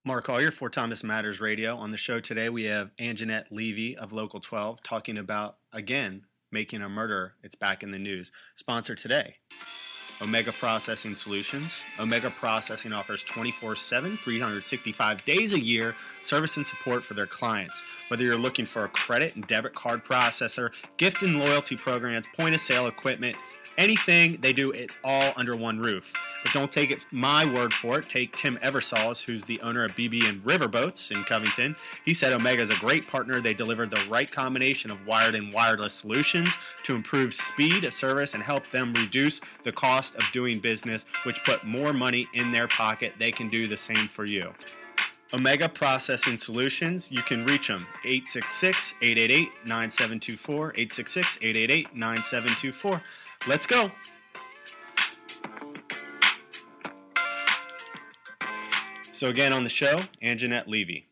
Mark Collier for Thomas Matters Radio. On the show today, we have Anjanette Levy of Local 12 talking about, again, making a murder. It's back in the news. Sponsor today, Omega Processing Solutions. Omega Processing offers 24/7, 365 days a year service and support for their clients. Whether you're looking for a credit and debit card processor, gift and loyalty programs, point-of-sale equipment, anything, they do it all under one roof. But don't take it my word for it. Take Tim Eversols, who's the owner of BB and Riverboats in Covington. He said Omega is a great partner. They deliver the right combination of wired and wireless solutions to improve speed of service and help them reduce the cost of doing business, which put more money in their pocket. They can do the same for you. Omega Processing Solutions, you can reach them, 866-888-9724, 866-888-9724. Let's go. So again on the show, Anjanette Levy.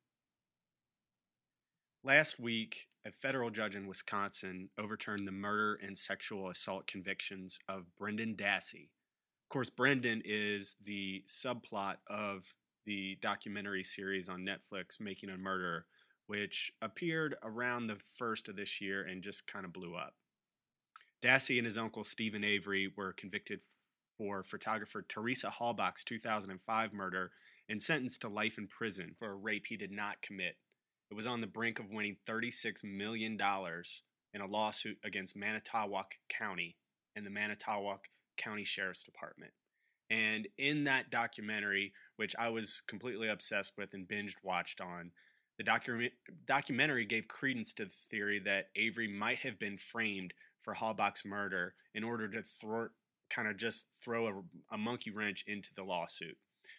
Last week, a federal judge in Wisconsin overturned the murder and sexual assault convictions of Brendan Dassey. Of course, Brendan is the subplot of the documentary series on Netflix, Making a Murderer, which appeared around the first of this year and just kind of blew up. Dassey and his uncle Stephen Avery were convicted for photographer Teresa Halbach's 2005 murder and sentenced to life in prison for a rape he did not commit. It was on the brink of winning $36 million in a lawsuit against Manitowoc County and the Manitowoc County Sheriff's Department. And in that documentary, which I was completely obsessed with and binge-watched on, the documentary gave credence to the theory that Avery might have been framed for Halbach's murder in order to throw a monkey wrench into the lawsuit.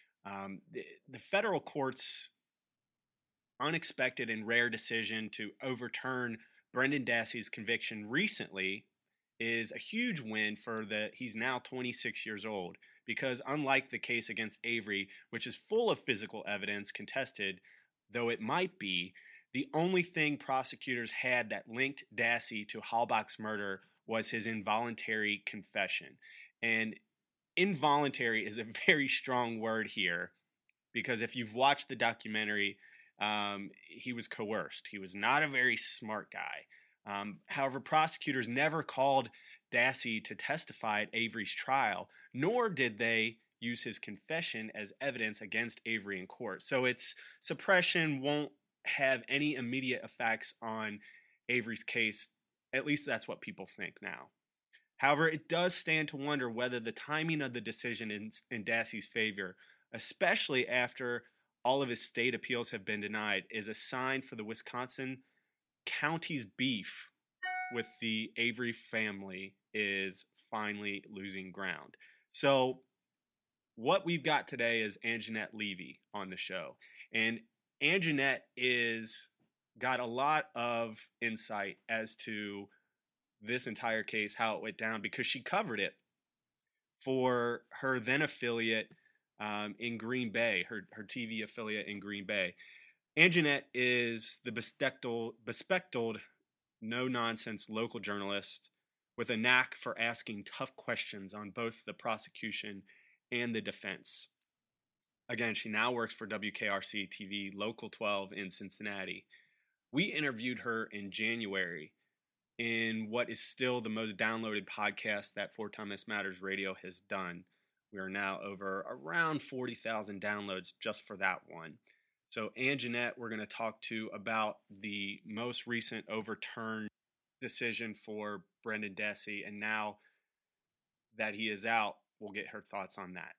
The federal court's unexpected and rare decision to overturn Brendan Dassey's conviction recently is a huge win for he's now 26 years old, because unlike the case against Avery, which is full of physical evidence contested, though it might be, the only thing prosecutors had that linked Dassey to Halbach's murder was his involuntary confession. And involuntary is a very strong word here, because if you've watched the documentary, he was coerced. He was not a very smart guy. However, prosecutors never called Dassey to testify at Avery's trial, nor did they use his confession as evidence against Avery in court. So its suppression won't have any immediate effects on Avery's case. At least that's what people think now. However, it does stand to wonder whether the timing of the decision in Dassey's favor, especially after all of his state appeals have been denied, is a sign for the Wisconsin county's beef with the Avery family is finally losing ground. So what we've got today is Anjanette Levy on the show. And Anjanette got a lot of insight as to this entire case, how it went down, because she covered it for her then affiliate in Green Bay, her TV affiliate in Green Bay. Anjanette is the bespectacled, no-nonsense local journalist with a knack for asking tough questions on both the prosecution and the defense. Again, she now works for WKRC TV Local 12 in Cincinnati. We interviewed her in January in what is still the most downloaded podcast that For Thomas Matters Radio has done. We are now over around 40,000 downloads just for that one. So Anjanette, we're going to talk to about the most recent overturned decision for Brendan Dassey, and now that he is out, we'll get her thoughts on that.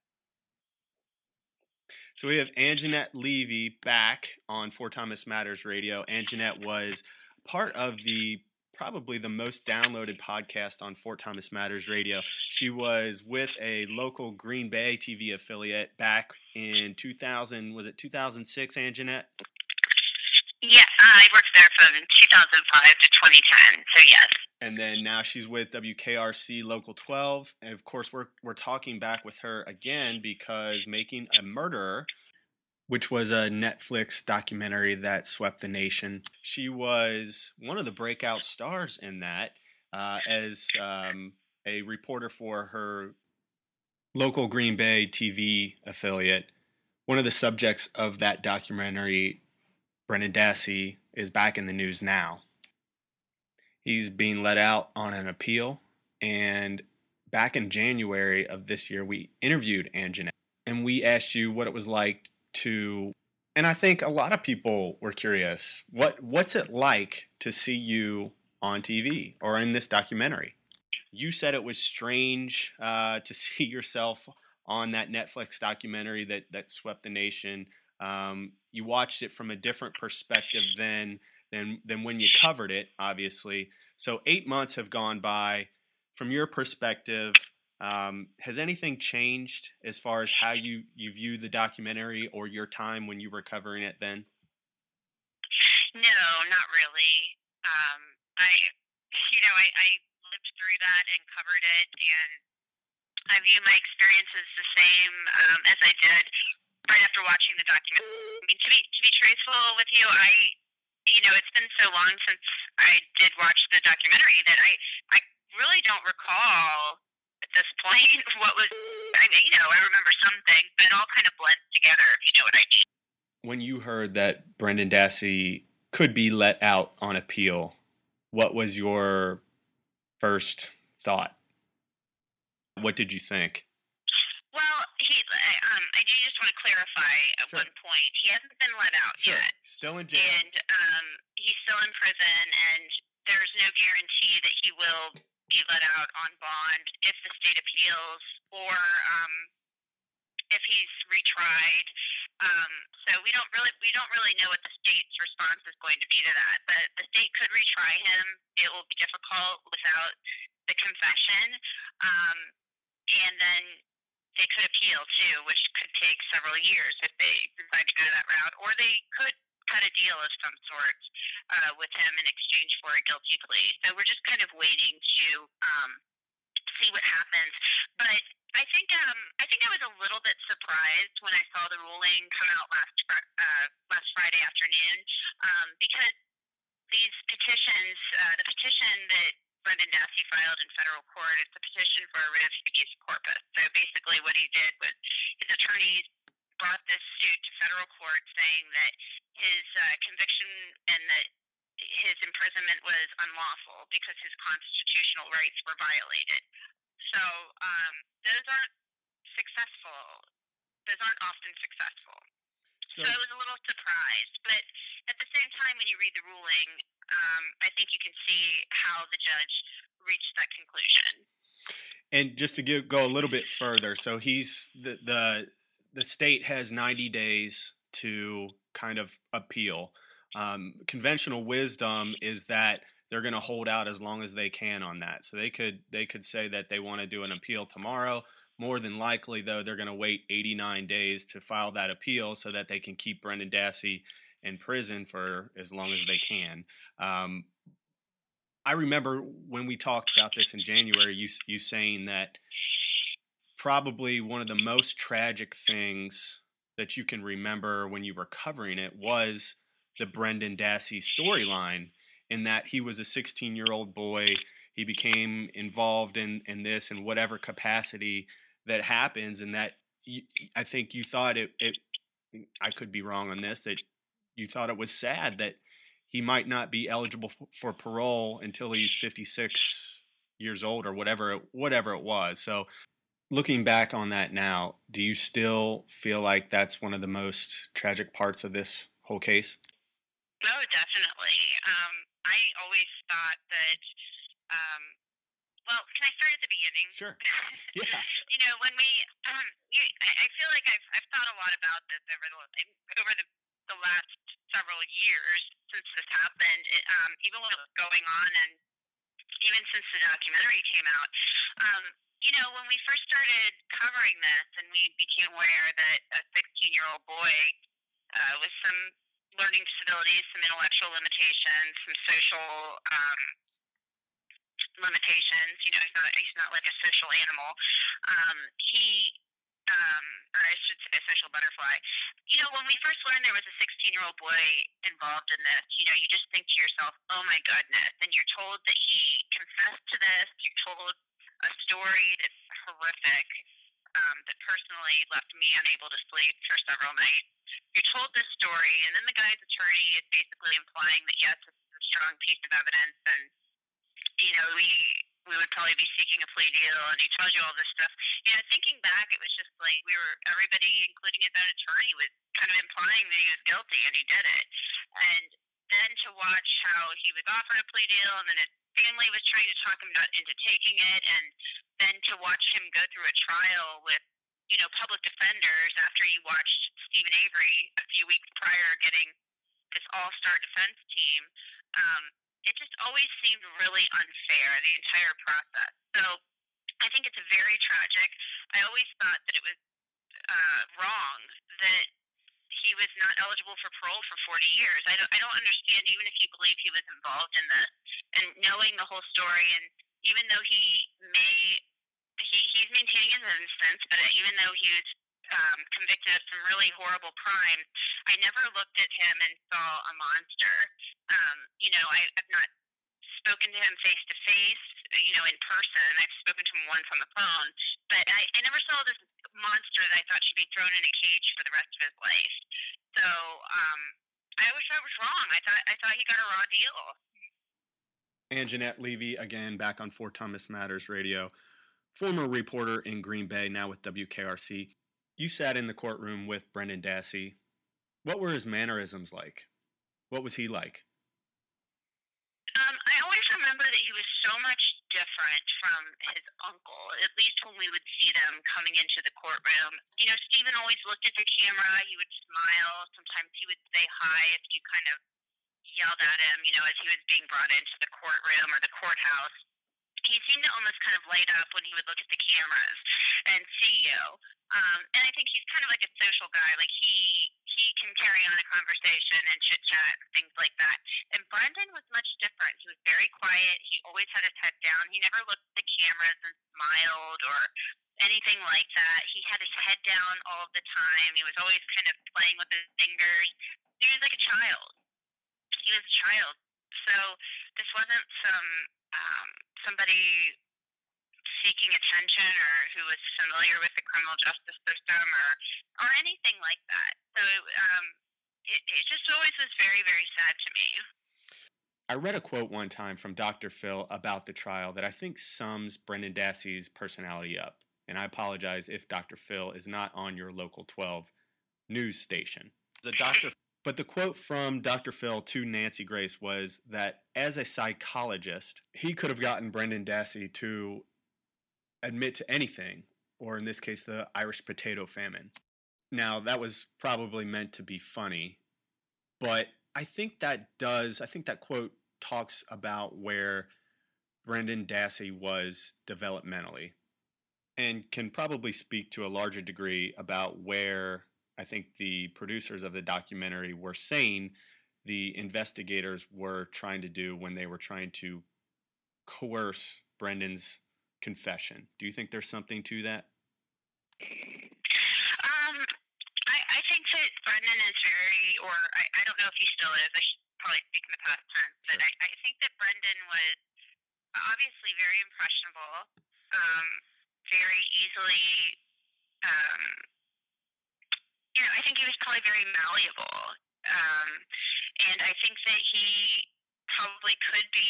So we have Anjanette Levy back on For Thomas Matters Radio. Anjanette was part of probably the most downloaded podcast on Fort Thomas Matters Radio. She was with a local Green Bay TV affiliate back in 2006, Anjanette? Yeah, I worked there from 2005 to 2010, so yes. And then now she's with WKRC Local 12. And of course, we're talking back with her again because Making a Murderer, which was a Netflix documentary that swept the nation. She was one of the breakout stars in that as a reporter for her local Green Bay TV affiliate. One of the subjects of that documentary, Brendan Dassey, is back in the news now. He's being let out on an appeal, and back in January of this year, we interviewed Anjanette, and we asked you what it was like to, and I think a lot of people were curious, what's it like to see you on TV or in this documentary? You said it was strange to see yourself on that Netflix documentary that swept the nation. You watched it from a different perspective than when you covered it, obviously. So 8 months have gone by. From your perspective, has anything changed as far as how you view the documentary or your time when you were covering it then? No, not really. I lived through that and covered it, and I view my experiences the same as I did right after watching the documentary. I mean, to be truthful with you, it's been so long since I did watch the documentary that I really don't recall at this point what was. I mean, I remember some things, but it all kind of blends together, if you know what I mean. When you heard that Brendan Dassey could be let out on appeal, what was your first thought? What did you think? Well, I do just want to clarify at Sure. one point. He hasn't been let out Sure. yet, Still in jail. and he's still in prison, and there's no guarantee that he will be let out on bond if the state appeals or if he's retried. So we don't really know what the state's response is going to be to that. But the state could retry him. It will be difficult without the confession, and then they could appeal too, which could take several years if they decide to go that route, or they could cut a deal of some sort with him in exchange for a guilty plea. So we're just kind of waiting to see what happens. But I think I was a little bit surprised when I saw the ruling come out last Friday afternoon, because these petitions, the petition that Brendan Dassey filed in federal court, it's a petition for a writ of habeas corpus. So basically, what he did was his attorneys brought this suit to federal court, saying that his conviction and that his imprisonment was unlawful because his constitutional rights were violated. So those aren't successful. Those aren't often successful. So I was a little surprised, but at the same time, when you read the ruling, I think you can see how the judge reached that conclusion. And just to go a little bit further, so he's the state has 90 days to kind of appeal. Conventional wisdom is that they're going to hold out as long as they can on that. So they could say that they want to do an appeal tomorrow. More than likely, though, they're going to wait 89 days to file that appeal so that they can keep Brendan Dassey in prison for as long as they can. I remember when we talked about this in January, you saying that probably one of the most tragic things that you can remember when you were covering it was the Brendan Dassey storyline, in that he was a 16-year-old boy. He became involved in this in whatever capacity that happens, and that I think you thought it. I could be wrong on this. That you thought it was sad that he might not be eligible for parole until he's 56 years old or whatever it was. So, looking back on that now, do you still feel like that's one of the most tragic parts of this whole case? Oh, definitely. I always thought that. Well, can I start at the beginning? Sure. Yeah. When I feel like I've thought a lot about this over the last several years since this happened. Even when it was going on, and even since the documentary came out. When we first started covering this, and we became aware that a 16-year-old boy with some learning disabilities, some intellectual limitations, some social limitations. He's not like a social animal. Or I should say a social butterfly. When we first learned there was a 16-year-old boy involved in this, you just think to yourself, oh my goodness. And you're told that he confessed to this. You're told a story that's horrific. that personally left me unable to sleep for several nights. You told this story, and then the guy's attorney is basically implying that yes, this is a strong piece of evidence, and we would probably be seeking a plea deal, and he tells you all this stuff. Thinking back, it was just like everybody, including his own attorney, was kind of implying that he was guilty, and he did it. And then to watch how he was offered a plea deal, and then his family was trying to talk him into taking it, and then to watch him go through a trial with, public defenders after you watched Stephen Avery a few weeks prior getting this all-star defense team. It just always seemed really unfair, the entire process. So I think it's very tragic. I always thought that it was wrong that he was not eligible for parole for 40 years. I don't understand, even if you believe he was involved in this, and knowing the whole story, and even though he's maintaining his innocence, but even though he was convicted of some really horrible crimes, I never looked at him and saw a monster. I've not spoken to him face to face, in person. I've spoken to him once on the phone, but I never saw this monster that I thought should be thrown in a cage for the rest of his life. So I wish I was wrong. I thought he got a raw deal. Anjanette Levy, again, back on Fort Thomas Matters Radio, former reporter in Green Bay, now with WKRC. You sat in the courtroom with Brendan Dassey. What were his mannerisms like? What was he like? I always remember that he was so much different from his uncle, at least when we would see them coming into the courtroom. Stephen always looked at the camera. He would smile. Sometimes he would say hi if you kind of yelled at him, as he was being brought into the courtroom or the courthouse. He seemed to almost kind of light up when he would look at the cameras and see you. And I think he's kind of like a social guy. Like he can carry on a conversation and chit chat and things like that. And Brendan was much different. He was very quiet. He always had his head down. He never looked at the cameras and smiled or anything like that. He had his head down all of the time. He was always kind of playing with his fingers. He was like a child. He was a child. So this wasn't somebody seeking attention or who was familiar with the criminal justice system or anything like that. So it just always was very, very sad to me. I read a quote one time from Dr. Phil about the trial that I think sums Brendan Dassey's personality up. And I apologize if Dr. Phil is not on your local 12 news station. But the quote from Dr. Phil to Nancy Grace was that as a psychologist, he could have gotten Brendan Dassey to admit to anything, or in this case, the Irish potato famine. Now, that was probably meant to be funny, but I think that quote talks about where Brendan Dassey was developmentally and can probably speak to a larger degree about where I think the producers of the documentary were saying the investigators were trying to do when they were trying to coerce Brendan's confession. Do you think there's something to that? I think that Brendan is I don't know if he still is. I should probably speak in the past tense, but sure. I think that Brendan was obviously very impressionable, very easily. I think he was probably very malleable, and I think that he probably could be,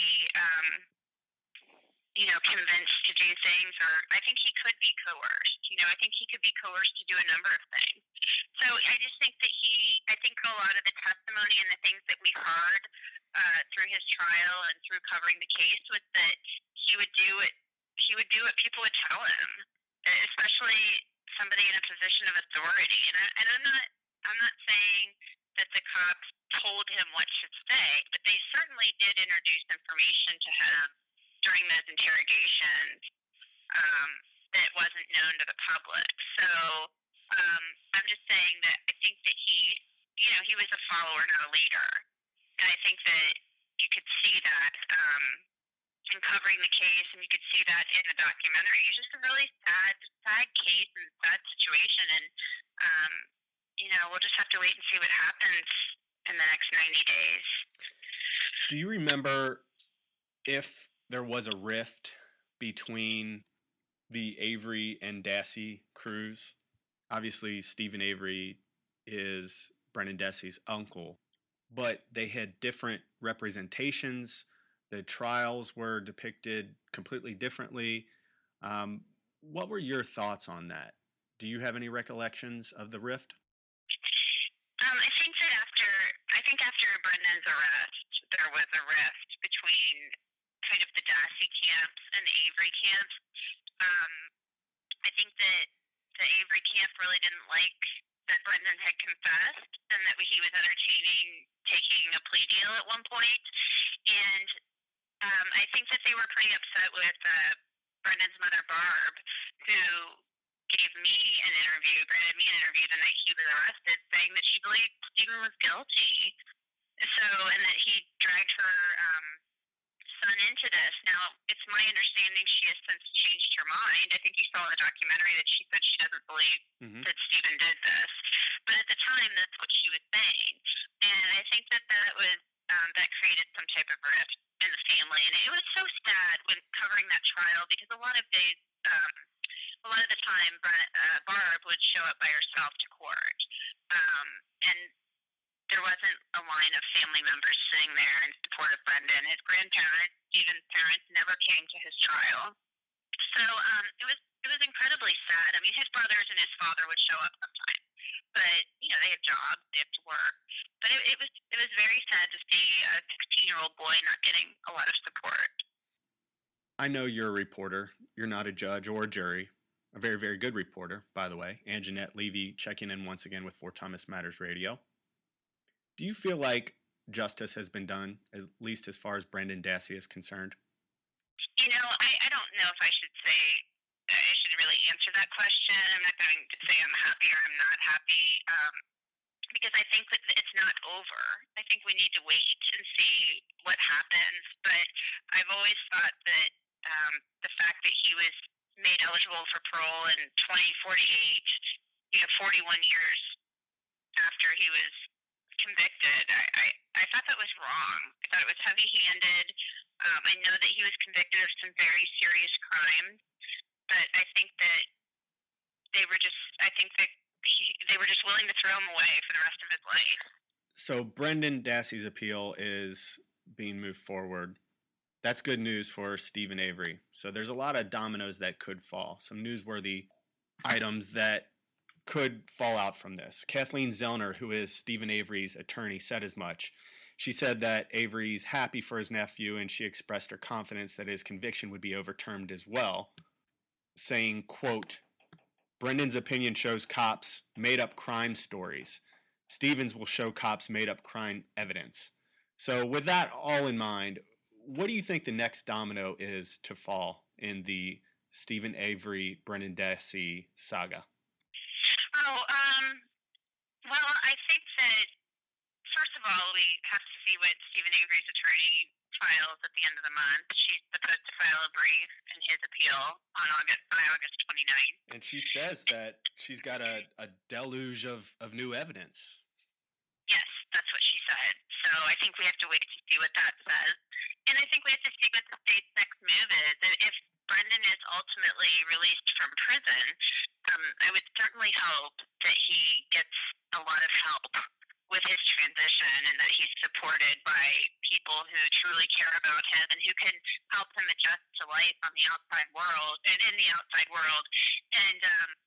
convinced to do things, or I think he could be coerced. I think he could be coerced to do a number of things. So I just think that I think a lot of the testimony and the things that we heard through his trial and through covering the case was that he would do what people would tell him, especially somebody in a position of authority. And I'm not saying that the cops told him what to say, but they certainly did introduce information to him during those interrogations that wasn't known to the public. So I'm just saying that I think that he was a follower, not a leader. And I think that you could see that in covering the case, and you could see that in the documentary. It's just a really sad case and sad situation, and we'll just have to wait and see what happens in the next 90 days. Do you remember if there was a rift between the Avery and Dassey crews. Obviously, Stephen Avery is Brendan Dassey's uncle, but they had different representations. The trials were depicted completely differently. What were your thoughts on that? Do you have any recollections of the rift? I think after Brendan's arrest, there was a rift between kind of the Dassey camps and the Avery camps. I think that the Avery camp really didn't like that Brendan had confessed and that he was entertaining taking a plea deal at one point. And I think that they were pretty upset with Brendan's mother, Barb, who granted me an interview the night he was arrested, saying that she believed Stephen was guilty. So, and that he dragged her son into this. Now, it's my understanding she has since changed her mind. I think you saw in the documentary that she said she doesn't believe that Stephen did this. But at the time, that's what she was saying. And I think that that created some type of rift in the family. And it was so sad when covering that trial because a lot of the time, Barb would show up by herself to court. And there wasn't a line of family members sitting there in support of Brendan. His grandparents, Stephen's parents, never came to his trial. So it was incredibly sad. I mean, his brothers and his father would show up sometimes, but they have jobs, they have to work. But it was very sad to see a 16-year-old boy not getting a lot of support. I know you're a reporter. You're not a judge or a jury. A very, very good reporter, by the way. Anjanette Levy checking in once again with Fort Thomas Matters Radio. Do you feel like justice has been done, at least as far as Brendan Dassey is concerned? I don't know if I should really answer that question. I'm not going to say I'm happy or I'm not happy because I think that it's not over. I think we need to wait and see what happens. But I've always thought that the fact that he was made eligible for parole in 2048, 41 years after he was convicted, I thought that was wrong. I thought it was heavy-handed. I know that he was convicted of some very serious crimes, but I think that they were just willing to throw him away for the rest of his life. So Brendan Dassey's appeal is being moved forward. That's good news for Stephen Avery. So there's a lot of dominoes that could fall, some newsworthy items that could fall out from this. Kathleen Zellner, who is Stephen Avery's attorney, said as much. She said that Avery's happy for his nephew, and she expressed her confidence that his conviction would be overturned as well, saying, quote, Brendan's opinion shows cops made up crime stories. Stephen's will show cops made up crime evidence. So with that all in mind, what do you think the next domino is to fall in the Stephen Avery, Brendan Dassey saga? Well, I think that, first of all, we have to see what Stephen Avery's attorney files at the end of the month. She's supposed to file a brief in his appeal by August 29th. And she says that she's got a deluge of new evidence. Yes, that's what she said. So I think we have to wait to see what that says. And I think we have to see what the state's next move is. And if Brendan is ultimately released from prison, I would certainly hope that he gets a lot of help with his transition and that he's supported by people who truly care about him and who can help him adjust to life on the outside world and in the outside world. And,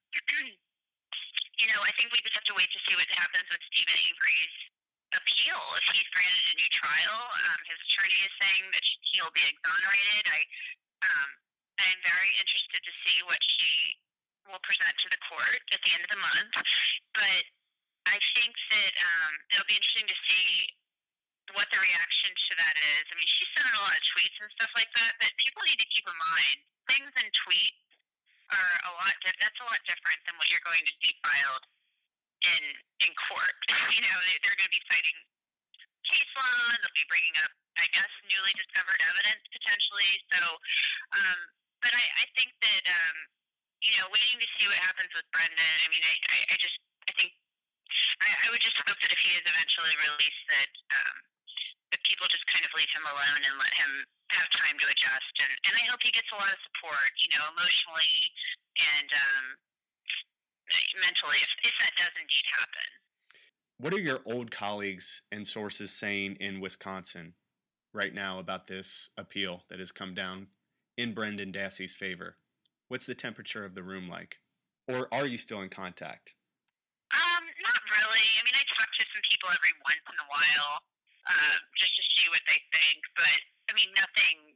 I think we just have to wait to see what happens with Stephen Avery's appeal. If he's granted a new trial, his attorney is saying that he'll be exonerated. I'm very interested to see what she will present to the court at the end of the month. But I think that it'll be interesting to see what the reaction to that is. I mean, she sent out a lot of tweets and stuff like that, but people need to keep in mind things in tweets are that's a lot different than what you're going to see filed in court. They're going to be citing case law, they'll be bringing up, I guess, newly discovered evidence potentially. So, but I think that, waiting to see what happens with Brendan, I mean, I would just hope that if he is eventually released that the people just kind of leave him alone and let him have time to adjust. And I hope he gets a lot of support, emotionally and mentally, if that does indeed happen. What are your old colleagues and sources saying in Wisconsin right now about this appeal that has come down in Brendan Dassey's favor? What's the temperature of the room like? Or are you still in contact? Not really. I mean, I talk to some people every once in a while, just to see what they think. But I mean, nothing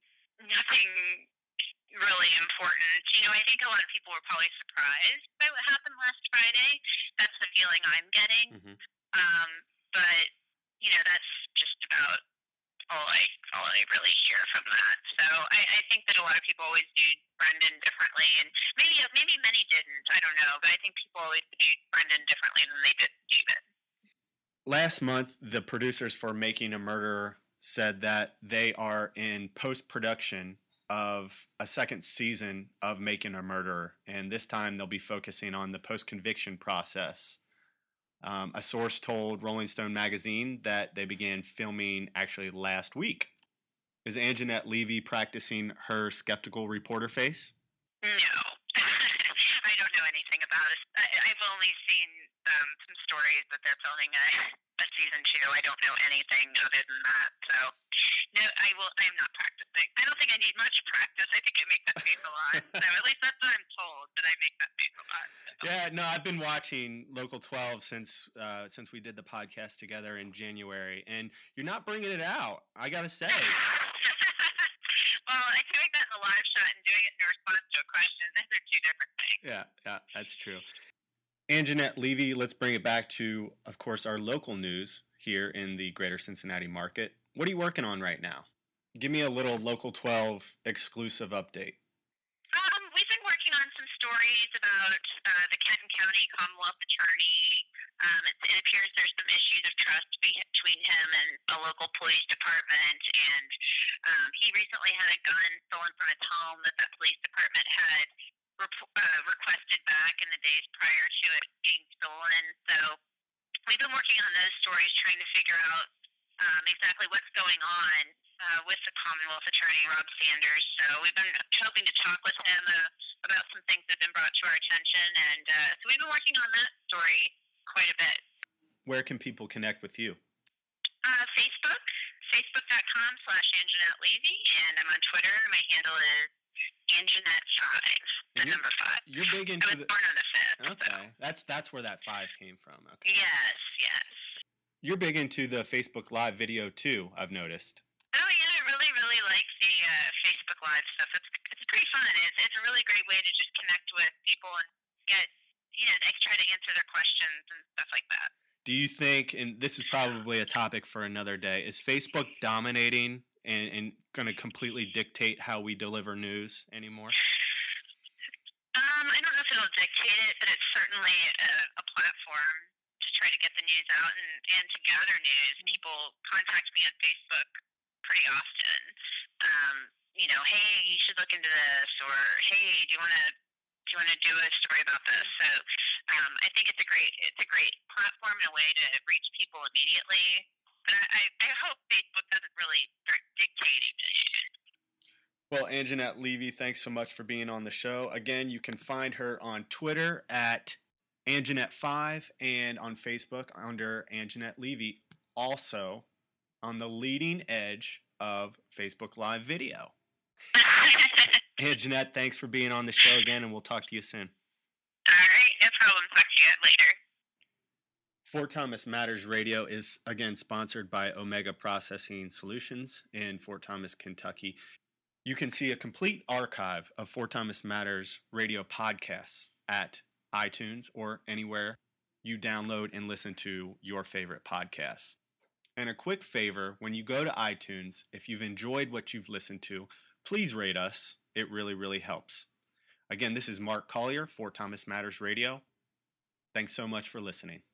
really important. I think a lot of people were probably surprised by what happened last Friday. That's the feeling I'm getting. Mm-hmm. But that's just about all I really hear from that. So I think that a lot of people always viewed Brendan differently, and maybe many didn't. I don't know, but I think people always viewed Brendan differently than they did Steven. Last month, the producers for Making a Murderer said that they are in post-production of a second season of Making a Murderer, and this time they'll be focusing on the post-conviction process. A source told Rolling Stone magazine that they began filming actually last week. Is Anjanette Levy practicing her skeptical reporter face? No. I don't know anything about it. I've only seen some stories that they're filming a season 2. I don't know anything other than that. So, no, I'm not practicing. I don't think I need much practice. I think I make that face a lot. So at least that's what I'm told, that I make that face a lot. Yeah, no, I've been watching Local 12 since we did the podcast together in January, and you're not bringing it out, I gotta say. Well, I'm doing that in a live shot and doing it in response to a question. Those are two different things. Yeah, that's true. Anjanette Levy, let's bring it back to, of course, our local news here in the greater Cincinnati market. What are you working on right now? Give me a little Local 12 exclusive update. We've been working on some stories about the Kenton County Commonwealth Attorney. It appears there's some issues of trust between him and a local police department, and he recently had a gun stolen from his home that police department had requested back in the days prior to it being stolen. So we've been working on those stories, trying to figure out exactly what's going on with the Commonwealth Attorney, Rob Sanders. So we've been hoping to talk with him about some things that have been brought to our attention, and so we've been working on that story quite a bit. Where can people connect with you? Facebook.com/Anjanette Levy, and I'm on Twitter. My handle is Anjanette5, the number 5. You're big into I was born on the 5th. Okay, so. That's where that 5 came from. Okay. Yes. You're big into the Facebook Live video too, I've noticed. Oh yeah, I really like the Facebook Live stuff. It's pretty fun. It's a really great way to just connect with people and get try to answer their questions and stuff like that. Do you think, and this is probably a topic for another day, is Facebook dominating and going to completely dictate how we deliver news anymore? I don't know if it'll dictate it, but it's certainly a platform to try to get the news out and to gather news. People contact me on Facebook pretty often. Hey, you should look into this, or hey, do you want to do a story about this? So I think it's a great platform and a way to reach people immediately. But I hope Facebook doesn't really start dictating the news. Well, Anjanette Levy, thanks so much for being on the show. Again, you can find her on Twitter at Anjanette5 and on Facebook under Anjanette Levy. Also on the leading edge of Facebook Live video. Anjanette, thanks for being on the show again, and we'll talk to you soon. All right, no problem. Talk to you later. Fort Thomas Matters Radio is, again, sponsored by Omega Processing Solutions in Fort Thomas, Kentucky. You can see a complete archive of Fort Thomas Matters radio podcasts at iTunes or anywhere you download and listen to your favorite podcasts. And a quick favor, when you go to iTunes, if you've enjoyed what you've listened to, please rate us. It really, really helps. Again, this is Mark Collier, Fort Thomas Matters Radio. Thanks so much for listening.